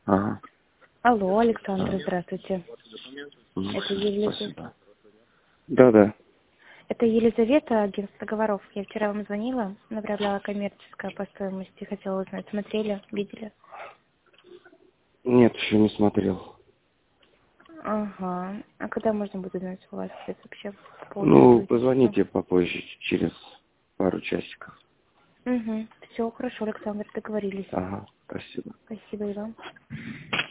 Ага. Алло, Александр, здравствуйте. Спасибо. Да. Это Елизавета, агентство договоров. Я вчера вам звонила, направляла коммерческое по стоимости. Хотела узнать, смотрели, видели? Нет, еще не смотрел. Ага. А когда можно будет узнать у вас вообще по поводу Ну, сотрудничества? позвоните попозже, через пару часиков. Угу. Все, хорошо, Александр, договорились. Ага, спасибо. Спасибо и вам.